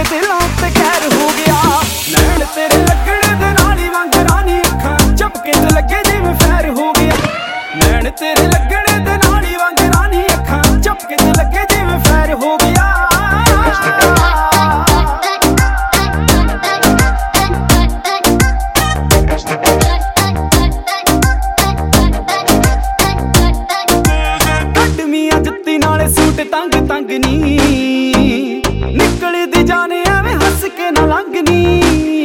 ਦਿਲਾਂ ਤੇ ਕਹਿਰ ਹੋ ਗਿਆ। ਨੈਣ ਤੇਰੇ ਲੱਗਣੇ ਦੇ ਨਾਲ ਹੀ ਵਾਂਗ ਰਾਨੀ ਅੱਖਾਂ ਝਪਕੇ ਚ ਲੱਗੇ ਜਿਵੇਂ ਫੈਰ ਹੋ ਗਿਆ। ਨੈਣ ਤੇਰੇ ਲੱਗਣੇ ਦੇ ਨਾਲ ਹੀ ਵਾਂਗ ਰਾਨੀ ਅੱਖਾਂ ਝਪਕੇ ਚ ਲੱਗੇ ਜਿਵੇਂ ਫੈਰ ਹੋ ਗਿਆ। ਸੂਟ ਤੰਗ ਤੰਗ ਨੀ ਨਿਕਲਦੀ ਜਾਣੇ ਐਵੇਂ ਹੱਸ ਕੇ ਨਾ ਲੰਘਨੀ।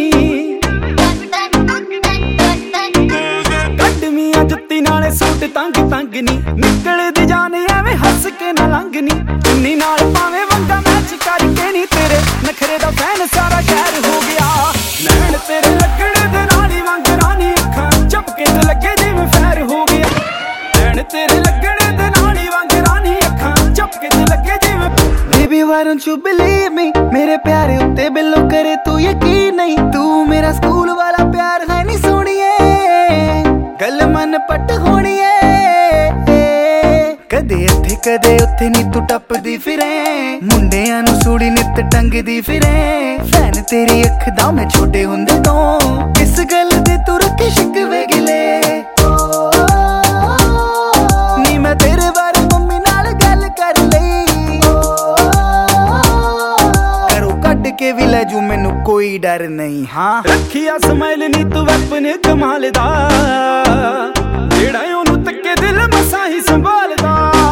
ਕੱਢਵੀਆਂ ਜੁੱਤੀ ਨਾਲੇ ਸੂਟ ਤੰਗ ਤੰਗ ਨੀ ਨਿਕਲਦੀ ਜਾਣੇ ਐਵੇਂ ਹੱਸ ਕੇ ਨਾ ਲੰਘਨੀ। ਚੁੰਨੀ ਨਾਲ ਭਾਵੇਂ ਵੰਗਾ ਮੈਚ ਕਰਕੇ ਨੀ ਤੇਰੇ ਨਖਰੇ ਦਾ ਫੈਨ ਸਾਰਾ ਸ਼ਹਿਰ ਹੋ ਗਿਆ। ਨੈਣ ਤੇਰੇ ਲੱਗਣੇ ਦੇ ਨਾਲ ਹੀ ਵਾਂਗ ਰਾਨੀ ਅੱਖਾਂ ਝਪਕੇ ਚ ਲੱਗੇ ਜਿਵੇਂ ਫੈਰ ਹੋ ਗਿਆ। ਨੈਣ ਤੇਰੇ ਲੱਗਣੇ ਦੇ ਨਾਲ ਹੀ ਵਾਂਗ ਰਾਨੀ ਅੱਖਾਂ ਝਪਕੇ ਚ ਲੱਗੇ ਜਿਵੇਂ। Baby why don't you believe me, ਮੇਰੇ ਪਿਆਰੇ ਉੱਤੇ ਬਿੱਲੋ ਕਰੇ ਤੂੰ ਯਕੀਨ ਨਹੀਂ। ਤੂੰ ਮੇਰਾ ਸਕੂਲ ਵਾਲਾ ਪਿਆਰ ਹੈ ਨੀ ਸੋਹਣੀਏ, ਗੱਲ ਮਨ ਪੱਟ ਹੋਣੀਏ। ਕਦੇ ਇੱਥੇ ਕਦੇ ਉੱਥੇ ਨੀ ਤੂੰ ਟੱਪਦੀ ਫਿਰੇ, ਮੁੰਡਿਆਂ ਨੂੰ ਸੂੜੀ ਨਿੱਤ ਟੰਗਦੀ ਫਿਰੇ। ਫੈਨ ਤੇਰੀ ਅੱਖ ਦਾ ਮੈਂ ਛੋਟੇ ਹੁੰਦੇ ਤੋਂ, ਕਿਸ ਗੱਲ ਦੇ ਤੂੰ ਰੱਖੇ ਸ਼ਿਕਵੇ ਗਿਲੇ। ਨੀ ਮੈਂ ਤੇਰੇ ਬਾਰੇ ਮੰਮੀ ਨਾਲ ਗੱਲ ਕਰ ਲਈ, ਘਰੋਂ ਕੱਢ ਕੇ ਵੀ ਲੈ ਜੂ ਮੈਨੂੰ ਕੋਈ ਡਰ ਨਹੀਂ। ਹਾਂ ਰੱਖਿਆ ਸਮਾਈਲ ਨੀ ਤੂੰ ਵੈਪਨ ਕਮਾਲ ਦਾ, ਜਿਹੜਾ ਉਹਨੂੰ ਤੱਕੇ ਦਿਲ ਮਸਾਂ ਹੀ ਸੰਭਾਲਦਾ।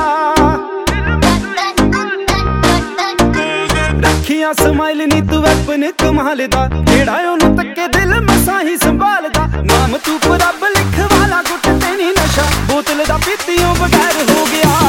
ਰੱਖਿਆ ਸਮਾਈਲ ਨੀ ਤੂੰ ਵੈਪਨ ਕਮਾਲ ਦਾ, ਜਿਹੜਾ ਉਹਨੂੰ ਤੱਕੇ ਦਿਲ ਮਸਾਂ ਹੀ ਸੰਭਾਲਦਾ। ਨਾਮ ਤੂੰ ਰੱਬ ਲਿਖ ਵਾਲਾ ਗੁੱਟ ਤੇ ਨੀ ਨਸ਼ਾ, ਬੋਤਲ ਦਾ ਪੀਤੀਓਂ ਬਗੈਰ ਹੋ ਗਿਆ।